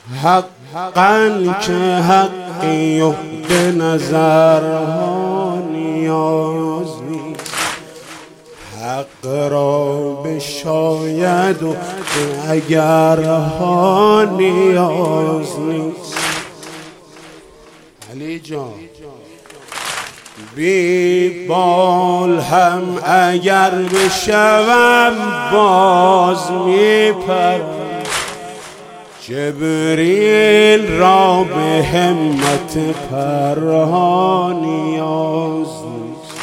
حقا که حقی و به نظرها نیاز نیست، حق را بشاید و به اگرها نیاز نیست. علی جان بی بال هم اگر بشوم باز میپرم، جبریل را به همت پرها نیاز نیست.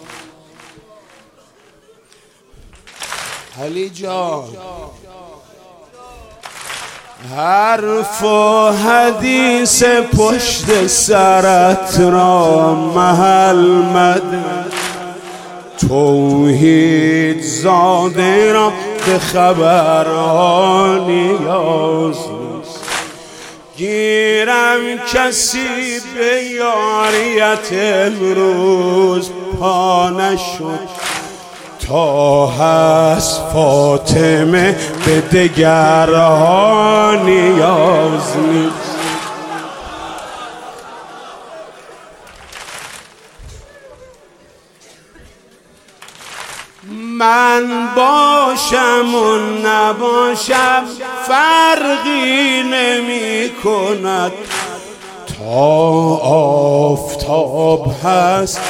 علی جان حرف و حدیث پشت سرت را محل مده، توحید زاده را به خبرها نیاز نیست. گیرم کسی به یاریت امروز پا نشد، تا هست فاطمه به دگرها نیاز نیست. من باشم و نباشم فرقی نمی کند، تا آفتاب هست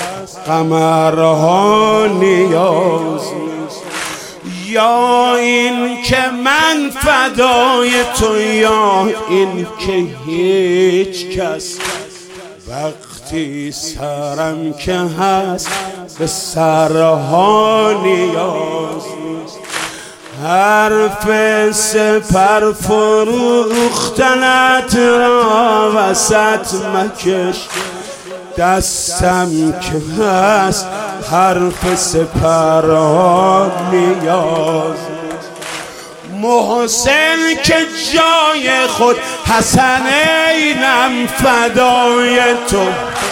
قمرها نیاز نیست. یا این که من فدای تو، یا این که هیچ کس، وقتی سرم که هست به سرها نیاز نیست. حرف سپر فروختنت را وسط مکش، دستم که هست حرف سپرها نیاز نیست. محسن که جای خود حسنینم فدای تو،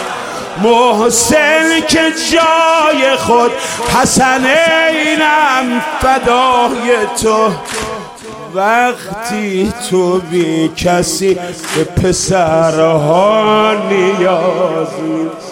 محسن که جای خود حسنینم فدای تو. وقتی تو بی کسی به پسرها نیاز نیست،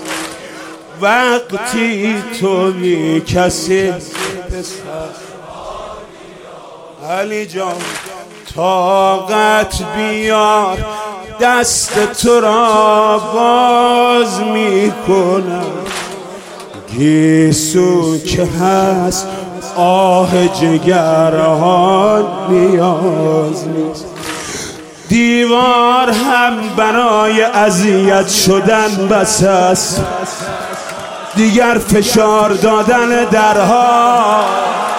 وقتی تو بی کسی به پسرها نیاز. علی جان طاقت بیار، دست تو را باز میکنم، گیسو که هست آه جگرها نیاز نیست. دیوار هم برای اذیت شدن بس است، دیگر فشار دادن درها